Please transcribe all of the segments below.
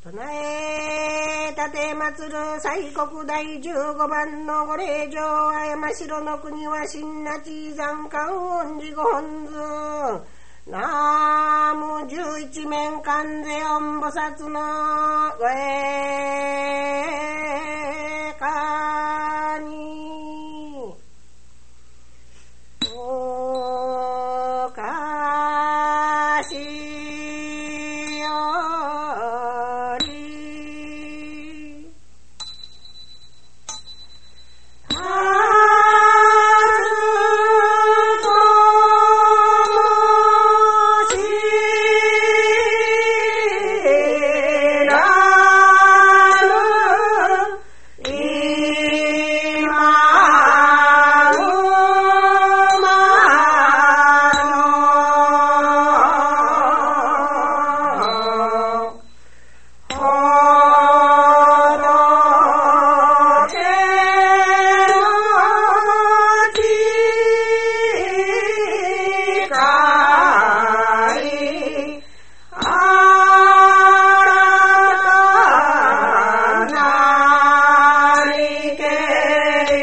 唱え立て祭る西国第15番のご令嬢あやましろの国は新那地山観音寺ご本尊南無十一面観世音菩薩のご栄華におかしより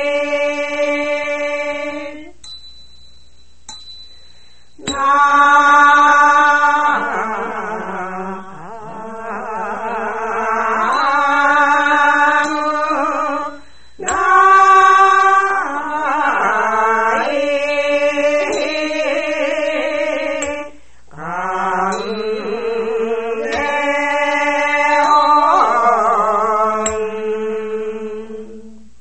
な